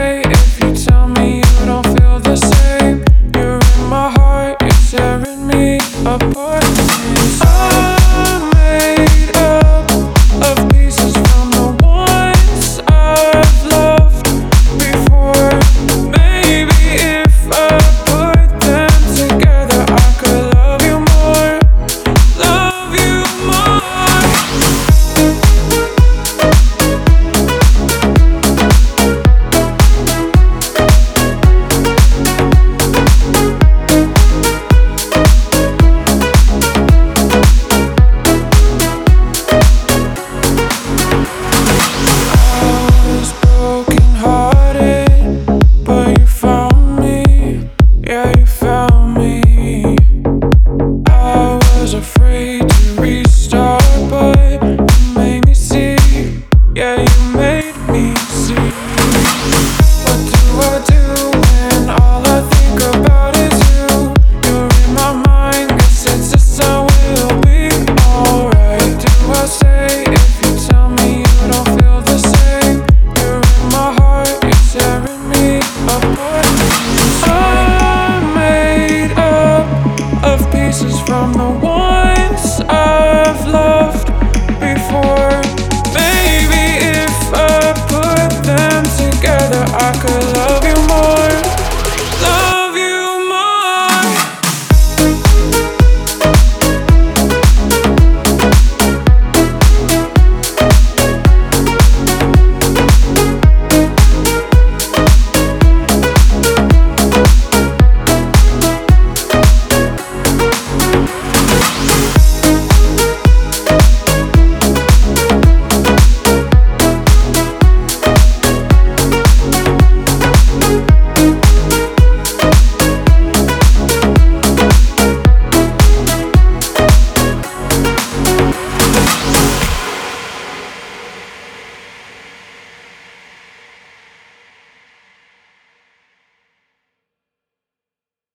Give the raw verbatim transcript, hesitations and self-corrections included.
say if you tell me you don't feel the same? You're in my heart, you're tearing me apart. I'm made up of pieces from the ones I've loved before. Maybe if I put them together, I could love you more, love you more. Afraid to restart, but you made me see. Yeah, you made me see. What do I do when all I think about is you? You're in my mind, guess it's just how we'll be alright. Do I say if you tell me you don't feel the same? You're in my heart, you're tearing me apart. I'm made up of pieces from the one I've loved before. Maybe if I put them together, I could